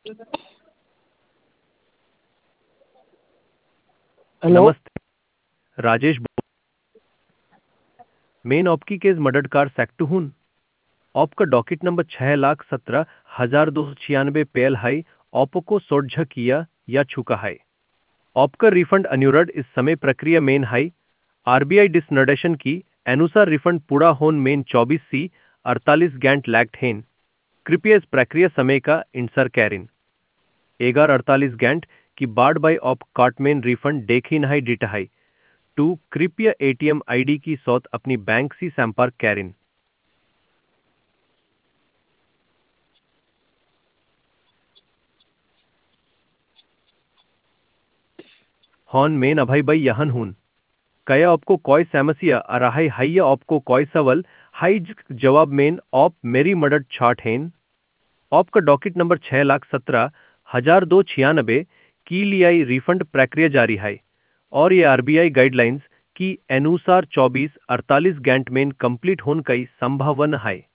Hello. नमस्ते। राजेश मेन आपकी केस मर्डर कार सेक्टू हूँ। आपका डॉकेट नंबर 6,17,296 पेल है। आपको सोझा किया या छुका है। आपका रिफंड अनुरोध इस समय प्रक्रिया मेन है। आरबीआई डिस निर्देशन की अनुसार रिफंड पूरा होन मेन 24 सी 48 घंटे लैग्ड हैं। कृपया इस प्रक्रिया समय का इंतजार करें। 11:48 घंटे की बाद बाय आप कार्ट में रिफंड देखी नहीं डेटा है। टू कृपया एटीएम आईडी की साथ अपनी बैंक से संपर्क करें। हॉन मेन अभय भाई यहन हूँ। क्या आपको कोई समस्या आ रहा है या आपको कोई सवाल है? जवाब मेन आप मेरी मदद छाट हैं। आपका डॉकेट नंबर 6,17,296 की लिए रिफंड प्रक्रिया जारी है और ये आरबीआई गाइडलाइंस की अनुसार 24-48 घंटे में कंप्लीट होने की संभावना है।